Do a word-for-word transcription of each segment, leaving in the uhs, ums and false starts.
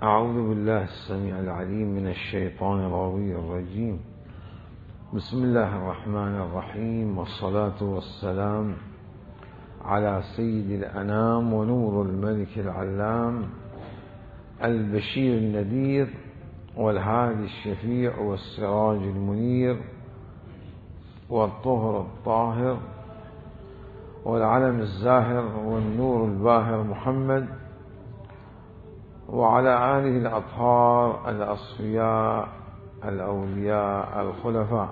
أعوذ بالله السميع العليم من الشيطان الغوي الرجيم. بسم الله الرحمن الرحيم، والصلاة والسلام على سيد الأنام ونور الملك العلام البشير النذير والهادي الشفيع والسراج المنير والطهر الطاهر والعلم الزاهر والنور الباهر محمد، وعلى آله الأطهار الأصفياء الأولياء الخلفاء.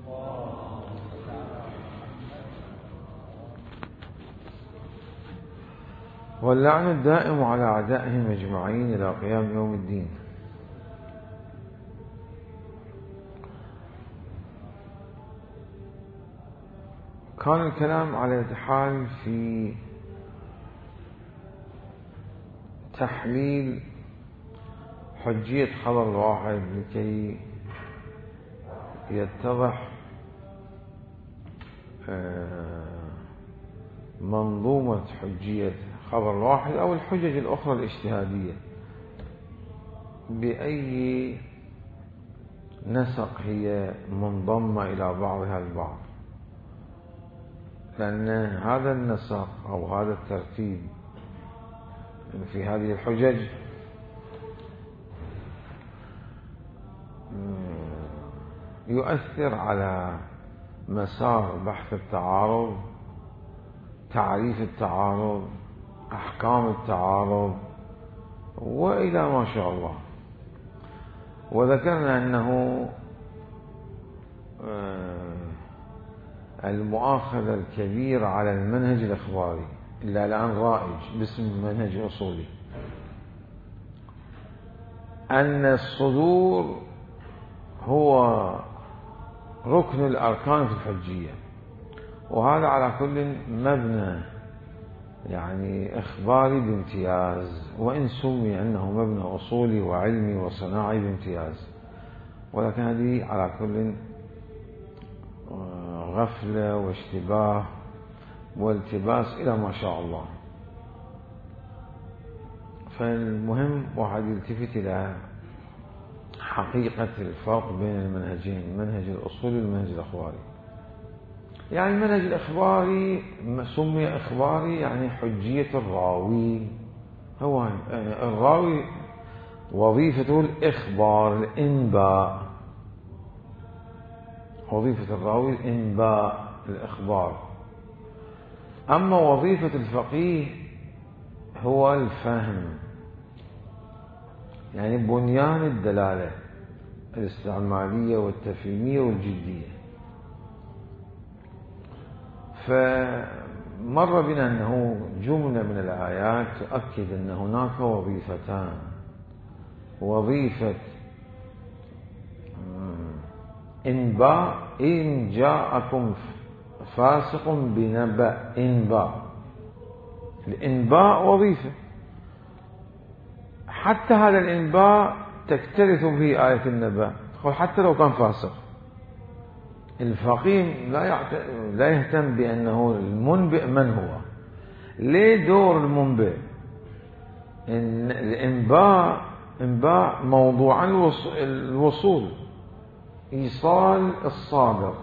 واللعن الدائم على أعدائهم أجمعين إلى قيام يوم الدين. كان الكلام على حال في تحليل حجية خبر الواحد لكي يتضح منظومة حجية خبر الواحد أو الحجج الأخرى الاجتهادية بأي نسق هي منضمة إلى بعضها البعض، لأن هذا النسق أو هذا الترتيب في هذه الحجج يؤثر على مسار بحث التعارض، تعريف التعارض، أحكام التعارض، وإلى ما شاء الله. وذكرنا أنه المؤاخذة الكبير على المنهج الإخباري إلا الآن رائج باسم منهج أصولي، أن الصدور هو ركن الأركان في الحجية، وهذا على كل مبنى يعني إخباري بامتياز، وإن سمي أنه مبنى أصولي وعلمي وصناعي بامتياز، ولكن هذه على كل غفلة واشتباه والتباس إلى ما شاء الله. فالمهم واحد يلتفت إلى حقيقة الفرق بين المنهجين، المنهج الأصولي والمنهج الإخباري. يعني المنهج الإخباري سمي إخباري يعني حجية الراوي، هو الراوي وظيفته الإخبار، الإنباء، وظيفة الراوي الإنباء، الإخبار. أما وظيفة الفقيه هو الفهم، يعني بنيان الدلالة الاستعمالية والتفهيمية والجدية. فمر بنا أنه جملة من الآيات تؤكد أن هناك وظيفتان: وظيفة إنباء، إن جاءكم فاسق بنبأ، إنباء، الإنباء وظيفة، حتى هذا الإنباء تكترث به آية النبأ، حتى لو كان فاسق. الفقيه لا لا يهتم بأنه المنبئ من هو، ليه دور المنبئ؟ إن الإنباء إنباء موضوع الوصول، إيصال الصادق.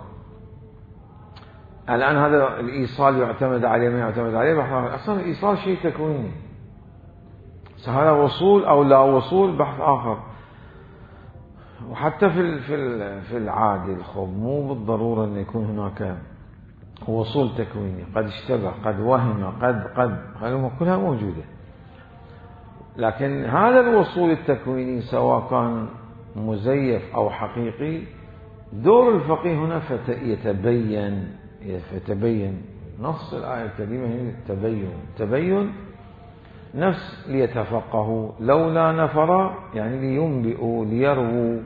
الآن هذا الإيصال يعتمد عليه ما يعتمد عليه، أصلا الإيصال شيء تكويني، هذا وصول أو لا وصول بحث آخر. وحتى في في في العادي الخب مو بالضرورة أن يكون هناك وصول تكويني، قد اشتبه، قد وهم، قد قد هذه كلها موجودة. لكن هذا الوصول التكويني سواء كان مزيف أو حقيقي، دور الفقيه هنا يتبين يتبين نص الآية الكريمة هي التبين، تبين نفس ليتفقهوا لولا نفر، يعني لينبئوا ليرووا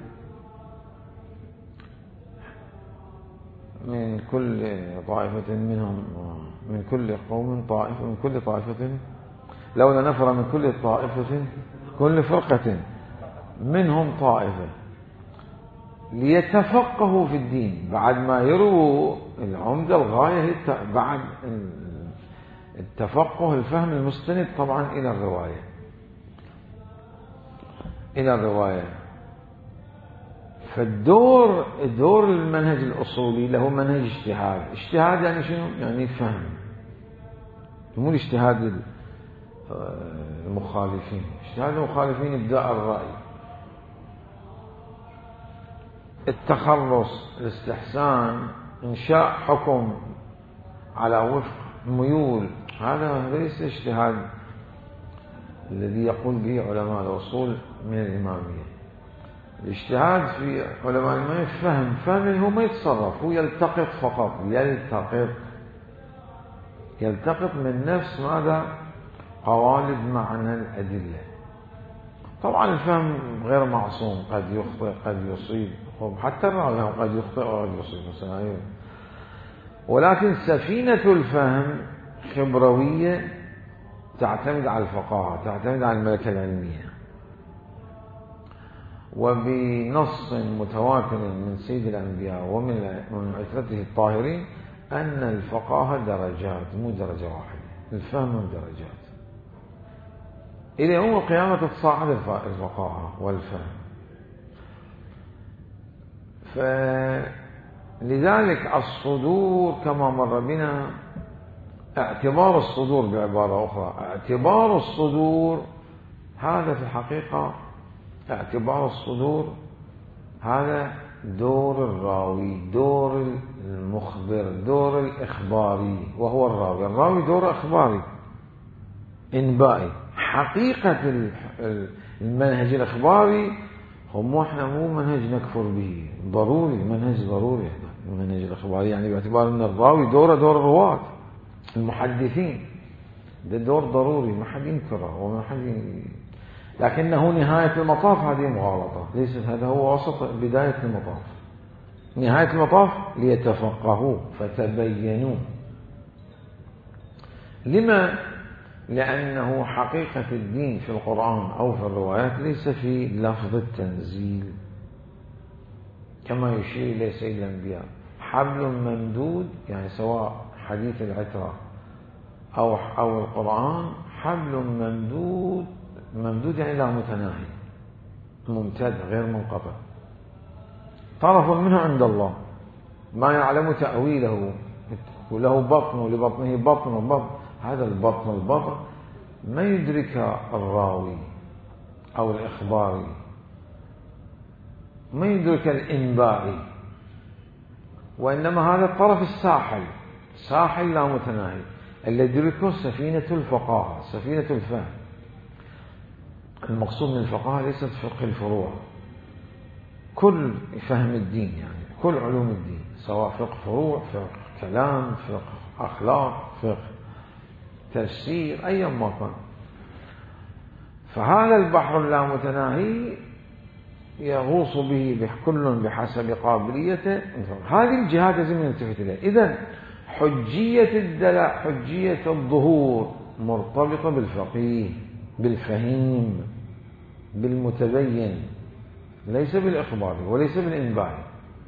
من كل طائفة منهم، من كل قوم طائفة، من كل طائفة لولا نفر من كل طائفة، كل فرقة منهم طائفة ليتفقهوا في الدين. بعد ما يرووا العمدة الغاية بعد التفقه، الفهم المستند طبعا إلى الرواية. إلى الرواية. فالدور دور المنهج الأصولي له منهج اجتهاد. اجتهاد يعني شنو؟ يعني فهم، مو الاجتهاد المخالفين. اجتهاد المخالفين إبداء الرأي، التخلص، الاستحسان، إنشاء حكم على وفق ميول، هذا ليس اجتهاد الذي يقول به علماء الأصول من الإمامية. الاجتهاد في علماء الإمامية فهم، فهم هو ما يتصرف، هو يلتقط فقط، يلتقط يلتقط من نفس ماذا؟ قوالب معنى الأدلة. طبعا الفهم غير معصوم، قد يخطئ قد يصيب، حتى الراوي قد يخطئ وقد يصيب مثلا، ولكن سفينة الفهم خبروية تعتمد على الفقاهة، تعتمد على الملكة العلمية. وبنص متواتر من سيد الأنبياء ومن عترته الطاهرين أن الفقاهة درجات، مو درجة واحدة، الفهم درجات. إلى يوم القيامة تتصاعد الفقاهة والفهم. فلذلك الصدور كما مر بنا، اعتبار الصدور بعبارة أخرى، اعتبار الصدور هذا في الحقيقة، اعتبار الصدور هذا دور الراوي، دور المخبر، دور الإخباري، وهو الراوي. الراوي دور إخباري إنبائي. حقيقة المنهج الإخباري هم احنا مو منهج نكفر به، ضروري، منهج ضروري المنهج الإخباري، يعني باعتبار أن الراوي دوره دور الرواة المحدثين، ده دور ضروري ما حد ينكره وما حد ي... لكنه نهاية المطاف هذه مغالطة، ليس هذا هو وسط بداية المطاف. نهاية المطاف ليتفقهوا فتبينوا. لما؟ لأنه حقيقة الدين في القرآن أو في الروايات ليس في لفظ التنزيل، كما يشير إليه سيد الأنبياء. حبل ممدود، يعني سواء حديث العترة أو أو القرآن، حبل ممدود، ممدود يعني لا متناهي، ممتد غير منقطع، طرف منه عند الله ما يعلم تأويله، وله بطن ولبطنه بطن وبطن، هذا البطن البطن ما يدرك الراوي أو الإخباري، ما يدرك الإنبائي، وإنما هذا الطرف الساحل، ساحل لا متناهي، الذي يدركه سفينة الفقاهة، سفينة الفهم. المقصود من الفقاهة ليست فقه الفروع، كل فهم الدين، يعني كل علوم الدين، سواء فقه فروع، فقه كلام، فقه أخلاق، فقه تفسير، أيا ما كان. فهذا البحر اللامتناهي يغوص به كل بحسب قابليته. هذه الجهات لازم نلتفت إليها. إذن حجية الدلاء، حجية الظهور مرتبطة بالفقيه، بالفهيم، بالمتبين، ليس بالإخبار وليس بالإنباء.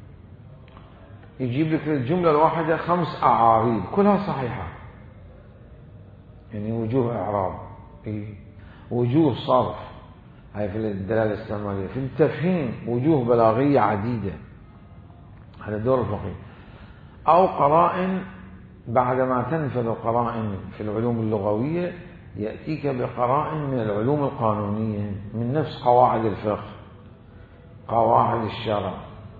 يجيب لك الجملة الواحدة خمس أعاريض كلها صحيحة، يعني وجوه إعراب، وجوه صرف، هاي في الدلالة الاستعمالية. في التفهيم وجوه بلاغية عديدة، هذا دور الفقيه. أو قرائن، بعدما تنفذ القرائن في العلوم اللغوية يأتيك بقرائن من العلوم القانونية، من نفس قواعد الفقه، قواعد الشرع،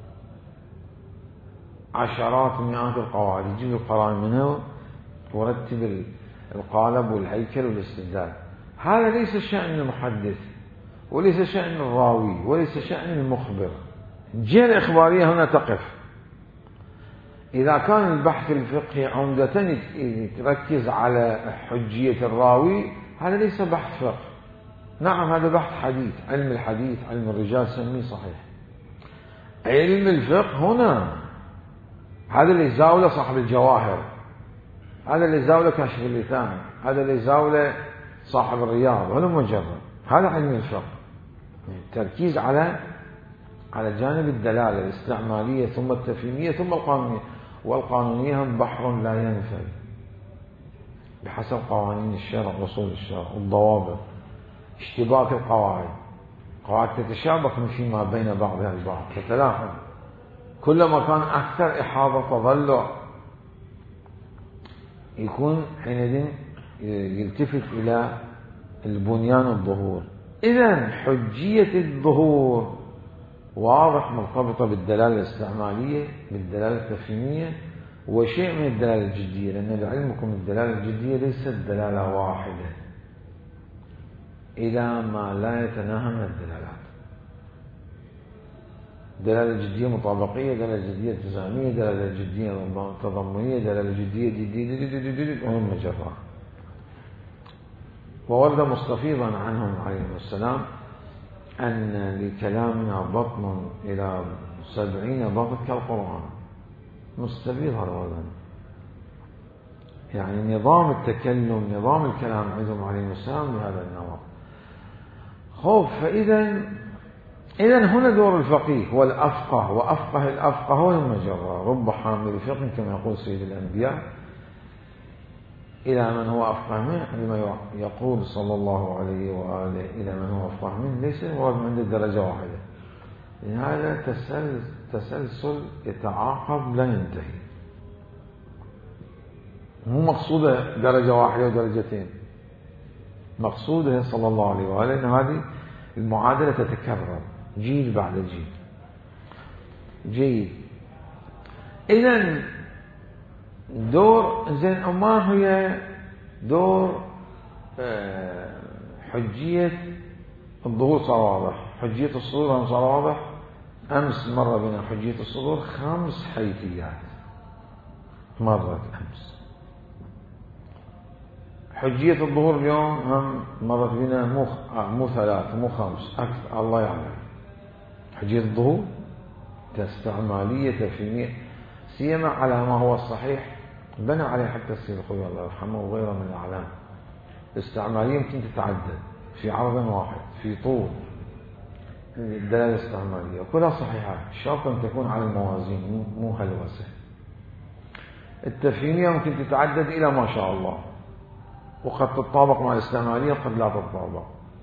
عشرات مئات القواعد، يجيب القرائن منها ورتب القالب والهيكل والاستدلال. هذا ليس شأن المحدث، وليس شأن الراوي، وليس شأن المخبر. الجهة الإخبارية هنا تقف. إذا كان البحث الفقهي عمدة يركز على حجية الراوي، هذا ليس بحث فقه. نعم هذا بحث حديث، علم الحديث، علم الرجال سميه صحيح. علم الفقه هنا هذا اللي يزاوله صاحب الجواهر، هذا اللي يزاوله كشف اللسان، هذا اللي يزاوله صاحب الرياض، هذا مجرد، هذا علم الفقه. التركيز على على جانب الدلالة الاستعمالية، ثم التفهيمية، ثم القانونية. والقانونية هم بحر لا ينفذ بحسب قوانين الشرع، أصول الشرع، الضوابط، اشتباك القواعد، قواعد تتشابك فيما بين بعضها البعض، تتلاحم. كلما كان أكثر إحاطة تضلع يكون حينئذ يلتفت إلى البنيان الظهور. إذن حجية الظهور واضح مرتبطة بالدلالة الاستعمالية بالدلالة التفهيمية وشيء من الدلالة الجدية، لأن لعلمكم الدلالة الجدية ليست دلالة واحدة إلى ما لا يتناهى من الدلالات. دلالة جدية مطابقية، دلالة جدية التزامية، دلالة جدية تضمنية، دلالة جدية جديدة وهم مجرة. وورد مستفيضا عنهم عليهم السلام أن لكلامنا بطن إلى سبعين بطن كالقرآن. مستفيض هذا وردا، يعني نظام التكلم نظام الكلام عندهم عليهم السلام بهذا النمط. خوف فإذا إذن هنا دور الفقيه هو الأفقه، وأفقه الأفقه هو المجرة. رب حامل فقه كما يقول سيد الأنبياء إلى من هو أفقه منه، لما يقول صلى الله عليه وآله إلى من هو أفقه منه ليس هو من الدرجة واحدة. هذا تسلسل يتعاقب لا ينتهي، مو مقصوده درجة واحدة ودرجتين، مقصوده صلى الله عليه وآله أن هذه المعادلة تتكرر جيل بعد جيل. جيد. إذن دور زين ما هي دور حجية الظهور؟ صار واضح. حجية الصدور صار واضح. أمس مر بنا حجية الصدور خمس حيثيات مرت أمس. حجية الظهور اليوم هم مرت بنا مو مو ثلاث مو خمس أكثر الله يعلم. حجية الظهور استعمالية تفهيمية سيما على ما هو الصحيح بنى عليه حتى السيد الخوي الله يرحمه وغيره من الأعلام. الاستعمالية يمكن تتعدد في عرض واحد في طول الدلالة الاستعمالية كلها صحيحة، شرط أن تكون على الموازين مو هلوسة. التفهيمية ممكن تتعدد إلى ما شاء الله وقد تتطابق مع الاستعمالية وقد لا تتطابق.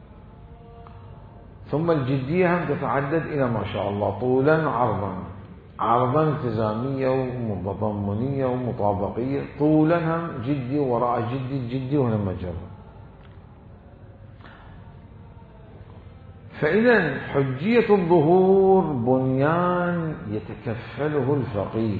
ثم الجدية هم تتعدد إلى ما شاء الله طولا عرضا، عرضا التزامية ومتضمنية ومطابقية، طولا هم جدي وراء جدي جدي وهنا مجرد. فإذا حجية الظهور بنيان يتكفله الفقيه.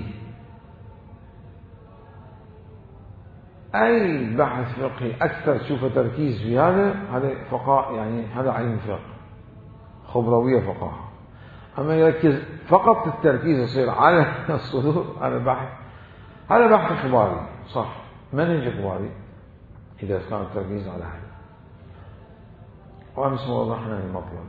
أي بحث فقهي أكثر تشوف تركيز في هذا هذا فقه، يعني هذا علم فقه خبروية فقه. أما يركز فقط التركيز يصير على الصدور هذا بحث هذا بحث إخباري صح، منهج إخباري إذا كان التركيز على هذا. وأمس وضحنا المطلب.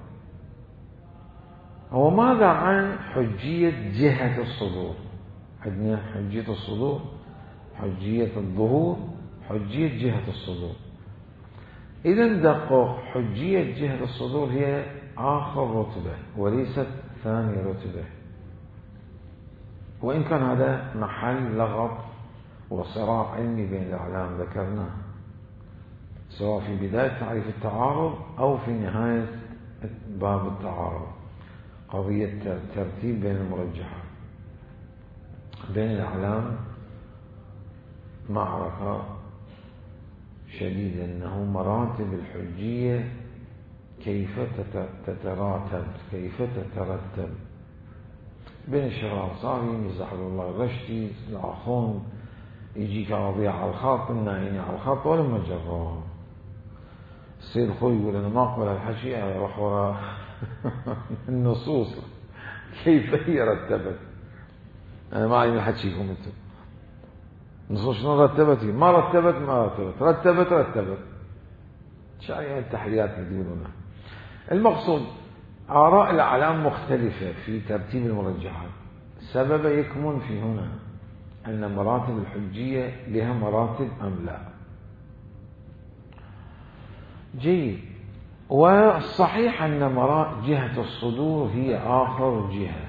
هو ماذا عن حجية جهة الصدور؟ عندنا حجية الصدور، حجية الظهور، حجية جهة الصدور. إذا دقق حجية جهة الصدور هي آخر رتبة وليست ثاني رتبة، وإن كان هذا محل لغط وصراع علمي بين الأعلام ذكرناه سواء في بداية تعريف التعارض أو في نهاية باب التعارض. قضية ترتيب بين المرجحات بين الأعلام معركة شديدة، أنه مراتب الحجية كيف تتراتب كيف تترتب بين الشرعصاري مزح الله الرشدي العخون يجيك رضيع على الخط الناهيني على الخط ولا مجرى. السيد خوي يقول أنا ما أقبل الحكي أروح وراء النصوص كيف هي رتبت. أنا ما أعلم الحكيكم أنتم نصوص شنو رتبت ما رتبت ما رتبت رتبت رتبت شايع التحليات اللي يقولونها. المقصود آراء الأعلام مختلفة في ترتيب المرجحات. سبب يكمن في هنا أن مراتب الحجية لها مراتب أم لا. جيد. والصحيح أن مراتب جهة الصدور هي آخر جهة،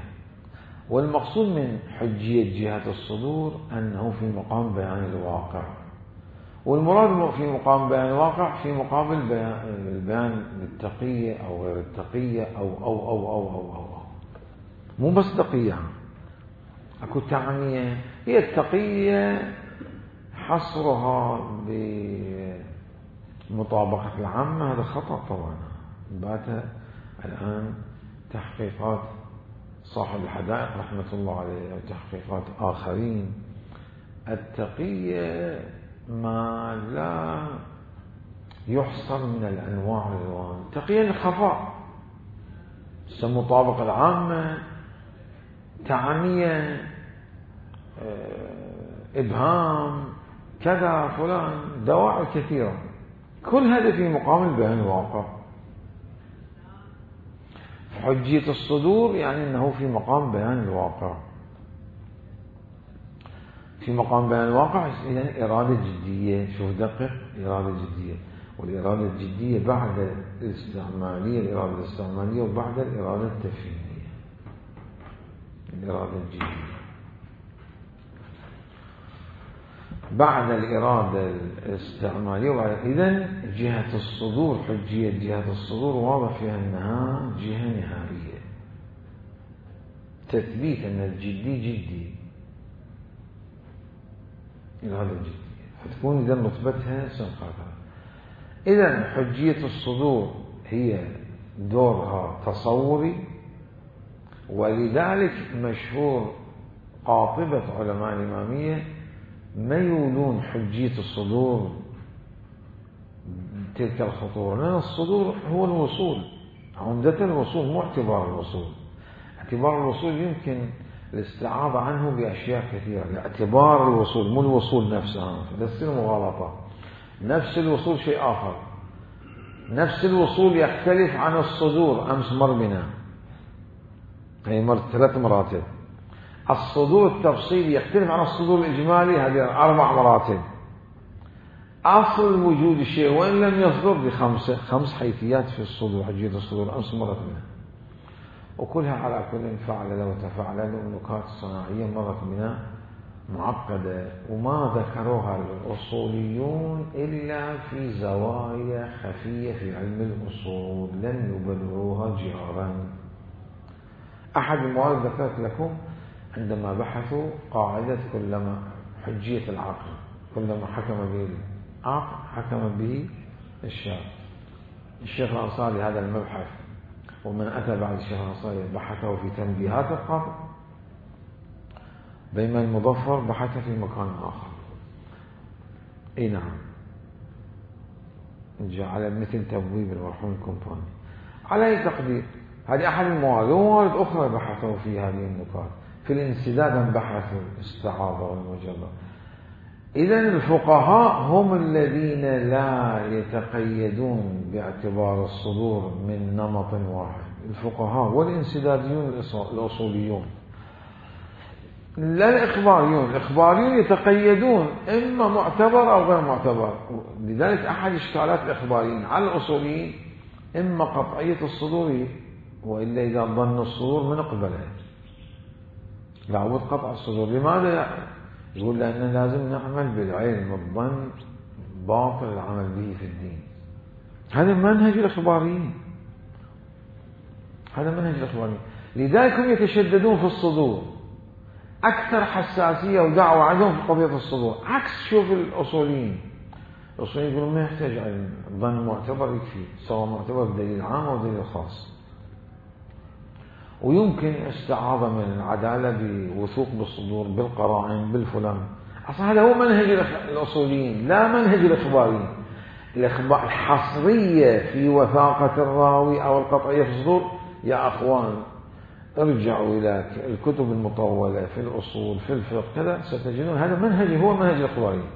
والمقصود من حجية جهة الصدور أنه في مقام بيان الواقع والمراد في مقام بيان الواقع في مقابل البيان للتقية أو غير التقية أو أو أو أو أو, أو, أو. مو بس تقية، أكو تعمية. هي التقية حصرها بمطابقة العامة، هذا خطأ طبعا. بات الآن تحقيقات صاحب الحدائق رحمة الله عليه أو تحقيقات آخرين، التقية ما لا يحصر من الأنواع الألوان. تقية الخفاء، مطابقة العامة، تعمية، إبهام، كذا فلان، دواعي كثيرة، كل هذا في مقام البيان الواقع. حجية الصدور يعني أنه في مقام بيان الواقع. في مقام بيان الواقع يعني إرادة جدية. شوف دقق، إرادة جدية، والإرادة الجدية بعد الاستعمالية، الإرادة الاستعمالية وبعد الإرادة التفهيمية. الإرادة الجدية بعد الإرادة الاستعمالية وبعد. إذن جهة الصدور، حجية جهة الصدور واضح فيها أنها جهة نهائية، تثبيت أن الجدي جدي، الإرادة الجدية، فتكون إذن رتبتها سنقاطها. إذن حجية الصدور هي دورها تصوري، ولذلك مشهور قاطبة علماء الإمامية ما يولون حجية الصدور تلك الخطورة، لأن الصدور هو الوصول، عمدة الوصول، مو اعتبار الوصول. اعتبار الوصول يمكن الاستعاضة عنه بأشياء كثيرة، لاعتبار الوصول مو الوصول نفسه، فتصير مغالطة. نفس الوصول شيء آخر، نفس الوصول يختلف عن الصدور. أمس مر بنا هي مر ثلاث مراتب. الصدور التفصيلي يختلف عن الصدور الإجمالي، هذه أربع مراتب. أصل وجود الشيء وإن لم يصدر بخمسة خمس حيثيات في الصدور، حجية الصدور أمس مرت بنا، وكلها على كل فعل وتفعل ونكات صناعية مرت بنا معقدة، وما ذكروها الأصوليون إلا في زوايا خفية في علم الأصول، لم يبلغوها جهارا. أحد الموارد ذكرت لكم عندما بحثوا قاعدة كلما حجية العقل، كلما حكم به العقل حكم به الشرع. الشيخ الأنصاري هذا المبحث، ومن أتى بعد الشيخ الأنصاري بحثه في تنبيهات القاضي، بينما المظفر بحث في مكان آخر. اي نعم، جاء على مثل تبويب المرحوم الكمباني. على أي تقدير هذه أحد الموارد، وموارد أخرى بحثوا في هذه النقاط. في الانسداد بحثوا الاستعاضة والمجرد. إذن الفقهاء هم الذين لا يتقيدون باعتبار الصدور من نمط واحد، الفقهاء والانسداديون الأصوليون، لا الإخباريون. الإخباريون يتقيدون إما معتبر أو غير معتبر. لذلك أحد إشكالات الإخباريين على الأصوليين إما قطعية الصدور، وإلا إذا ظن الصدور من قبله لابد قطع الصدور. لماذا؟ يقول لأننا لازم نعمل بالعلم، الظن باطل العمل به في الدين. هذا منهج الإخباريين، هذا منهج الإخباريين. لذلك هم يتشددون في الصدور أكثر حساسية ودعوة عندهم في قضية الصدور، عكس شوف الأصوليين. الأصوليين يقولون ما يحتاج علم، الظن معتبر يكفي، سواء معتبر بدليل عام أو دليل خاص، ويمكن استعاضة من العدالة بوثوق بالصدور بالقرائن بالفلان. أصلا هذا هو منهج الأصوليين، لا منهج الإخباريين. الإخبار الحصرية في وثاقة الراوي أو القطعية في الصدور، يا أخوان ارجعوا إلى الكتب المطولة في الأصول في الفقه كذا، ستجدون هذا منهج هو منهج الإخباريين.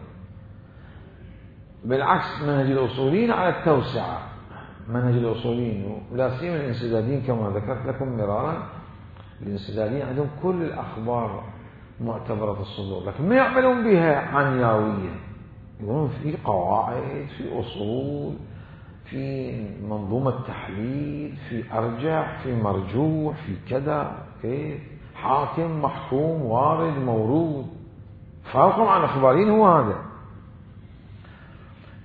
بالعكس منهج الأصوليين على التوسعة، منهج الأصوليين ولا سيما الانسداديين كما ذكرت لكم مرارا. الانسداديين عندهم كل الأخبار معتبرة الصدور، لكن ما يعملون بها عنياوية. يقولون في قواعد، في أصول، في منظومة تحليل، في أرجح، في مرجوح، في كذا، كيف حاكم محكوم وارد مورود. فرقهم عن الإخباريين هو هذا.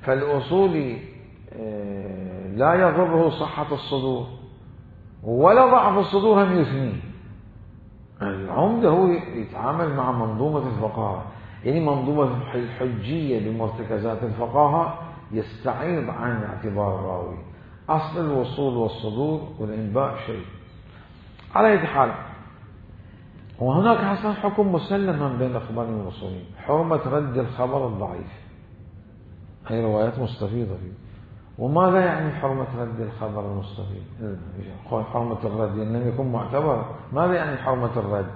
فالأصولي لا يضره صحة الصدور ولا ضعف الصدور هم يثنيه. العمدة هو يتعامل مع منظومة الفقهاء، يعني منظومة الحجية بمرتكزات الفقهاء يستعيض عن اعتبار الراوي. أصل الوصول والصدور والإنباء شيء. على أي حال، وهناك حسن حكم مسلما بين الأخبار والوصولين، حرمة رد الخبر الضعيف. هي روايات مستفيضة فيه. وماذا يعني حرمة رد الخبر المستفيض؟ حرمة الرد إن لم يكن معتبر. ماذا يعني حرمة الرد؟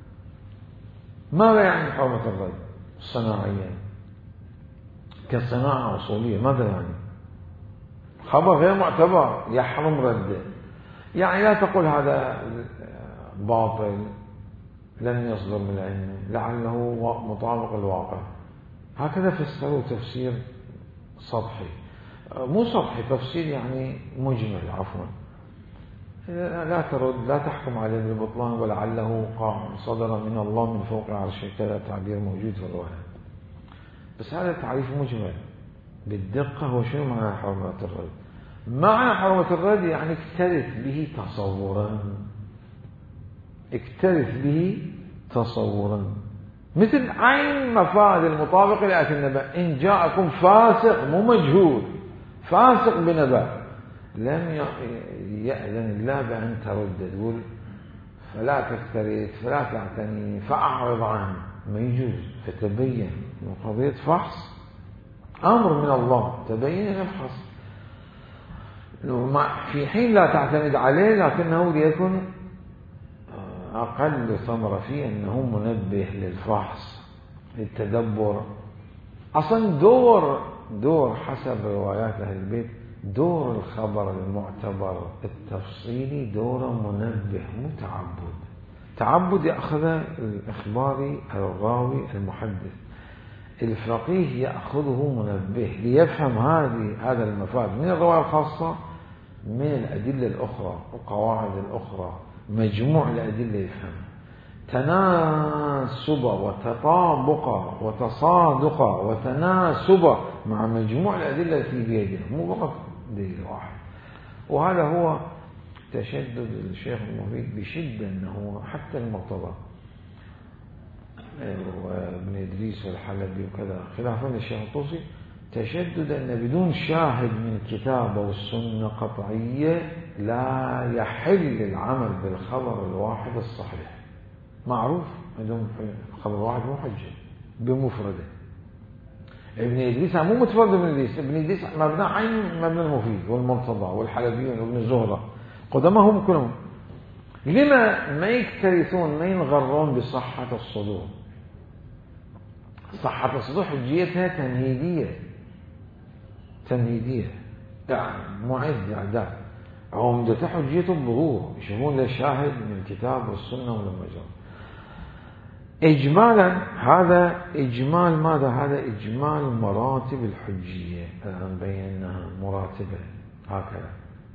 ماذا يعني حرمة الرد صناعيا كصناعة أصولية؟ ماذا يعني؟ خبر غير معتبر يحرم رده. يعني لا تقول هذا باطل لن يصدر من العلم لعله مطابق الواقع. هكذا فسروا تفسير سطحي، مو سطحي، تفسير يعني مجمل. عفوا، لا ترد، لا تحكم عليه بالبطلان ولعله صدر من الله من فوق العرش، كذا تعبير موجود في الرواية. بس هذا تعريف مجمل بالدقة. هو شنو معنى حرمة الرد؟ معنى حرمة الرد يعني اكترث به تصورا، اكترث به تصورا، مثل عين مفاد المطابق لآية النبأ. إن جاءكم فاسق، مو مجهول، فاسق بنبأ، لم يأذن الله بأن ترد، تقول فلا تكترث، فلا تعتني، فأعرض عنه، ما يجوز. فتبين من قضية فحص، أمر من الله، تبين افحص في حين لا تعتمد عليه، لكنه ليكن أقل ثمرة فيه أنه منبه للفحص للتدبر. أصلا دور دور حسب روايات أهل البيت، دور الخبر المعتبر التفصيلي دور منبه، مو تعبد. تعبد يأخذ الإخباري الراوي المحدث، الفقيه يأخذه منبه ليفهم هذه هذا المفاد من الرواية الخاصة، من الأدلة الأخرى والقواعد الأخرى، مجموع الأدلة يفهم تناسب وتطابق وتصادق وتناسب مع مجموع الأدلة التي بيده، مو فقط دليل واحد. وهذا هو تشدد الشيخ المفيد بشدة، أنه حتى المرتضى وابن إدريس والحلبي وكذا خلافا للشيخ الطوسي، تشدد أن بدون شاهد من الكتاب والسنة قطعية لا يحل العمل بالخبر الواحد الصحيح. معروف عندهم خبر واحد مو حجة بمفرده. ابن إدريس مو متفرد ابن إدريس، ابن إدريس مبنى عين مبنى المفيد والمرتضى والحلبي وابن الزهرة، قدمهم كلهم. لما ما يكترثون، ما ينغرون بصحة الصدور؟ صحة الصدور حجيتها تمهيدية، تمهيدية يعني معد إعداد. عمدة حجية الظهور، يشوفون له شاهد من الكتاب والسنة والمجال. إجمالا هذا إجمال ماذا؟ هذا إجمال مراتب الحجية. الآن بيناها مراتبة هكذا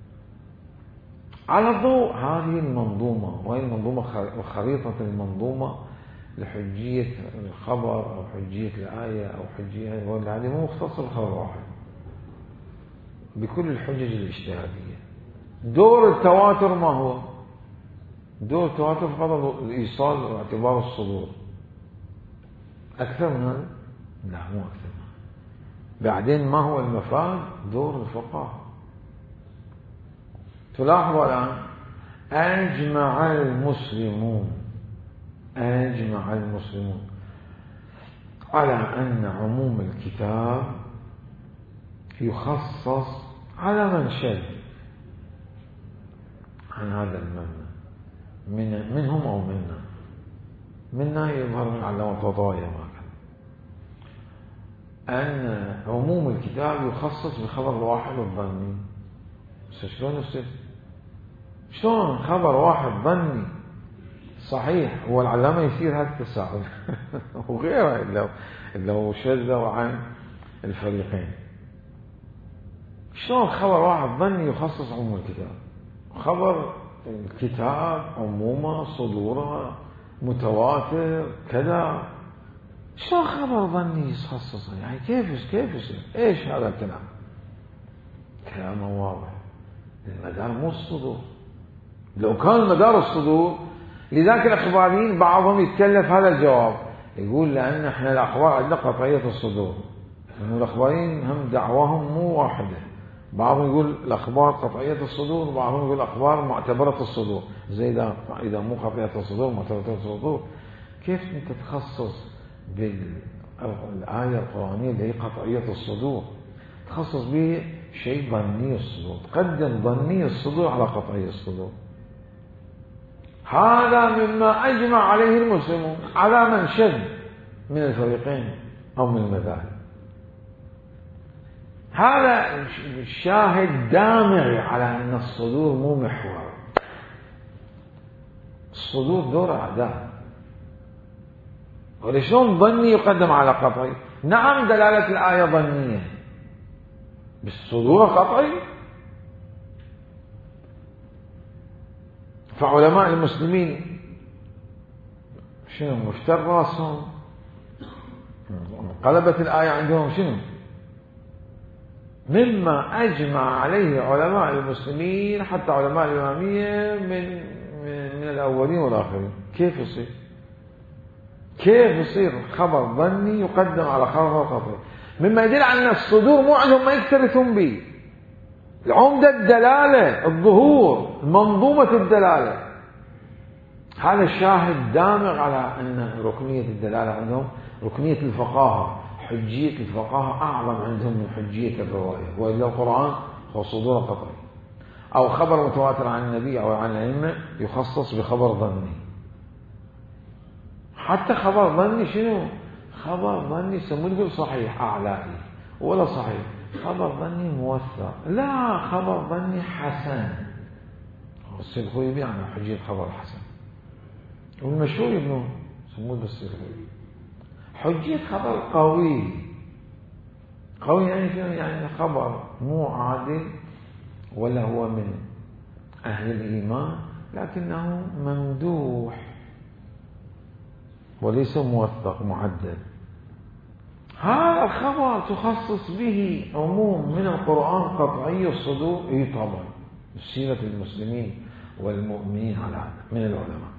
على ضوء هذه المنظومة، وهي المنظومة خريطة المنظومة لحجية الخبر أو حجية الآية أو حجية، هذه مو مختصة بالخبر واحد، بكل الحجج الاجتهادية. دور التواتر ما هو؟ دور التواتر فقط الإيصال واعتبار الصدور. أكثر من هذا؟ لا، مو أكثر من هذا. بعدين ما هو المفاد؟ دور الفقهاء. تلاحظوا الآن أجمع المسلمون أجمع المسلمون على أن عموم الكتاب يخصص على من شذ عن هذا المبنى، من منهم أو منا. منا يظهر من علامة وضايا ما كان، أن عموم الكتاب يخصص بخبر واحد الظني. شلون يصير؟ شلون خبر واحد ظني صحيح هو العلامة يصير هذا التساؤل وغيره إلا لو شذوا عن الفريقين؟ شلون خبر واحد ظني يخصص عموم الكتاب؟ خبر الكتاب عموما صدوره متواتر كذا، شو خبر ظني يخصصه؟ يعني كيف كيف يصير؟ ايش هذا الكلام؟ كلامه واضح. المدار مو الصدور. لو كان المدار الصدور لذلك الأخباريين بعضهم يتكلف هذا الجواب، يقول لأن احنا الأخبار عندنا قطعية الصدور، لأن الأخباريين هم دعواهم مو واحدة، بعضهم يقول الأخبار قطعية الصدور وبعضهم يقول الأخبار معتبرة الصدور. زي إذا إذا مو قطعية الصدور معتبرة الصدور، كيف أنت تخصص بالآية القرآنية اللي هي قطعية الصدور تخصص به شيء ظني الصدور، تقدم ظني الصدور على قطعي الصدور؟ هذا مما أجمع عليه المسلمون على من شذ من الفريقين أو من المذاهب. هذا الشاهد دامغ على أن الصدور مو محور. الصدور دور أعداء، ولشون ظني يقدم على قطعي؟ نعم دلالة الآية ظنية، بالصدور قطعي. فعلماء المسلمين شنو مفتر راسهم؟ قلبت الآية عندهم شنو؟ مما أجمع عليه علماء المسلمين حتى علماء الإمامية من من الأولين والآخرين. كيف يصير؟ كيف يصير خبر ظني يقدم على خبر قطعي؟ مما يدل على أن الصدور مو عندهم ما يكترثون به. العمدة الدلالة، الظهور، منظومة الدلالة. هذا الشاهد دامغ على أن ركنية الدلالة عندهم ركنية الفقاهة، حجية الفقاهة أعظم عندهم من حجية الرواية. وإلا القرآن هو صدور قطعي، أو خبر متواتر عن النبي أو عن الأئمة يخصص بخبر ظني. حتى خبر ظني شنو؟ خبر ظني سموه تقول صحيح أعلائي ولا صحيح، خبر ظني موثق، لا خبر ظني حسن. السلخوي يعني حجية خبر حسن، والمشهور ابنه سموه بالسلخوي حجية خبر قوي. قوي يعني شنو؟ يعني خبر مو عادل ولا هو من أهل الإيمان، لكنه ممدوح وليس موثق معدل. هذا الخبر تخصص به عموم من القرآن قطعي الصدور. اي طبعا سيرة المسلمين والمؤمنين على هذا من العلماء.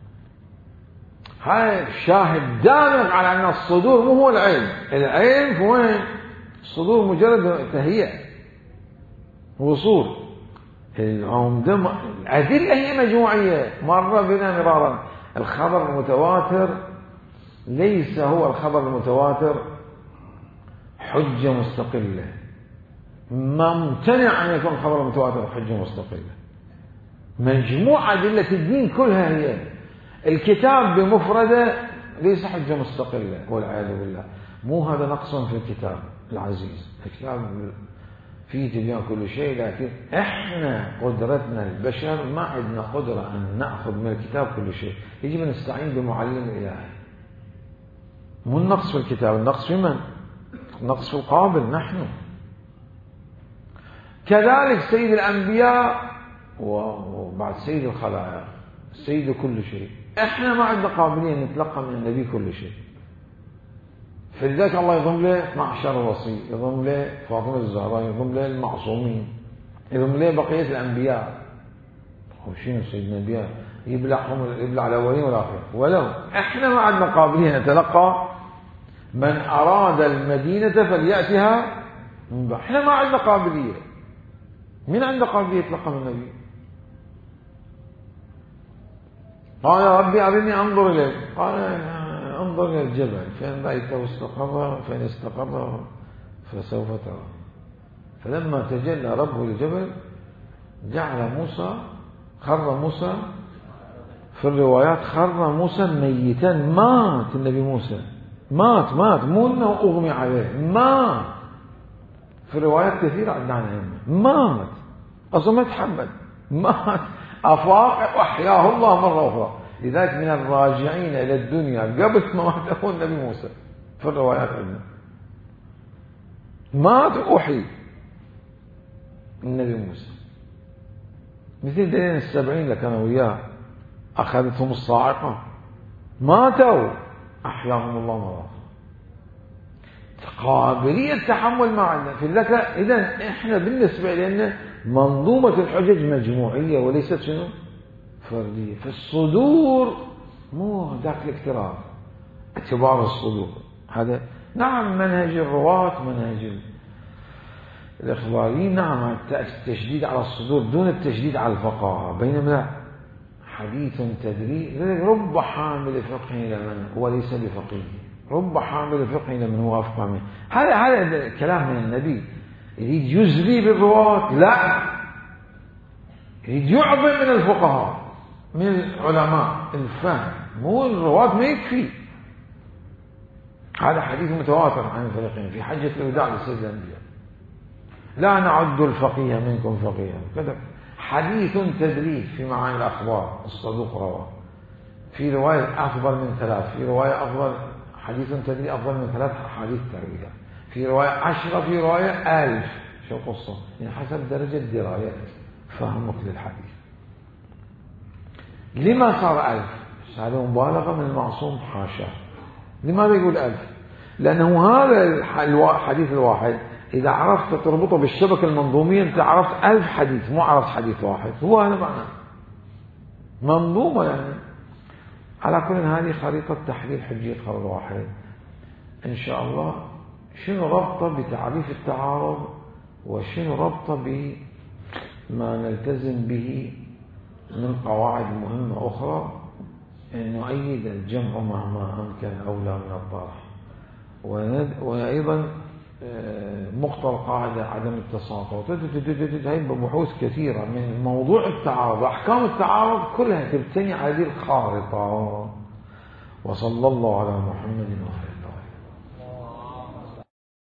هذا شاهد دامغ على أن الصدور مو هو العلم. العلم هو وين؟ الصدور مجرد تهيئة وصول. الأدلة هي مجموعية، مرة بنا مرارا. الخبر المتواتر ليس هو الخبر المتواتر حجة مستقلة، ممتنع أن يكون خبر متواتر حجة مستقلة. مجموعة أدلة الدين كلها هي. الكتاب بمفرده ليس حجة مستقلة والعياذ بالله. مو هذا نقص في الكتاب العزيز، الكتاب فيه تبيان كل شيء، لكن احنا قدرتنا البشر ما عندنا قدرة أن نأخذ من الكتاب كل شيء، يجب أن نستعين بمعلم إلهي. مو النقص في الكتاب، النقص في من؟ النقص في القابل نحن. كذلك سيد الأنبياء وبعد سيد الخلائق، سيد كل شيء. احنا ما عندنا قابلية نتلقى من النبي كل شيء. فلذلك الله يضم له اثنا عشر وصي، يضم له فاطمة الزهراء، يضم له المعصومين، يضم له بقية الأنبياء. وشين سيد الأنبياء يبلعهم، يبلع الأولين والآخرين. ولو احنا ما عندنا قابلية نتلقى. من أراد المدينة فليأتها من بعد. احنا ما عندنا قابلية. مين عنده قابلية يتلقى من النبي؟ قال يا ربي أرني أنظر إليك. قال انظر إلى الجبل فإن رأيته استقر فإن استقر فسوف ترى. فلما تجلى ربه للجبل جعل موسى خر موسى، في الروايات خر موسى ميتا، مات النبي موسى، مات مات مو انه اغمي عليه، مات. في روايات كثيرة عندنا عنه مات، اصلا ما تحمل، مات، افاق واحياه الله مرة اخرى. لذلك من الراجعين الى الدنيا قبل ما مات هو النبي موسى. في الروايات عندنا مات واحيي النبي موسى. مثل دليل السبعين اللي كانوا وياه أخذتهم الصاعقة، ماتوا أحياهم الله مرة. قابلية تحمل ما عندنا في الذكاء. إذن إحنا بالنسبة لنا منظومة الحجج مجموعية وليست شنو فردية. في الصدور مو ذاك الاكتراث، اعتبار الصدور هذا نعم منهج الرواة منهج الإخباريين، نعم التشديد على الصدور دون التشديد على الفقهاء، بينما لا، حديث تدري رب حامل فقه لمن هو ليس بفقيه، رب حامل فقه لمن هو أفقه منه. هذا هذا كلام من النبي. يريد يزلي بالرواة؟ لا، يريد يعظم من الفقهاء من العلماء الفهم، مو الرواة ما يكفي. هذا حديث متواتر عن الفريقين في حجة الوداع لسيد الأنبياء، لا نعد الفقيه منكم فقيها كذا. حديث تدريس في معاني الأخبار الصدوق رواه، في رواية أفضل من ثلاث، في رواية أفضل حديث تدريس أفضل من ثلاث حديث تروية، في رواية عشرة، في رواية ألف. شو قصة؟ يعني حسب درجة دراية فهمك للحديث. لما صار ألف؟ هذا مبالغة من المعصوم حاشا. لماذا يقول ألف؟ لأنه هذا الحديث الواحد إذا عرفت تربطه بالشبكة المنظومية أنت عرفت ألف حديث، مو عرفت حديث واحد. هو هذا معناه منظومة يعني. على كل هذه خريطة تحليل حجية قول واحد إن شاء الله. شنو ربطه بتعريف التعارض، وشنو ربطه بما نلتزم به من قواعد مهمة أخرى، أن نؤيد الجمع مهما أمكن أولى من الطرح، وأيضا مقتضى قاعدة عدم التساقط. هي بحوث كثيرة من موضوع التعارض. أحكام التعارض كلها تبتني على هذه الخارطة. وصلى الله على محمد وعلى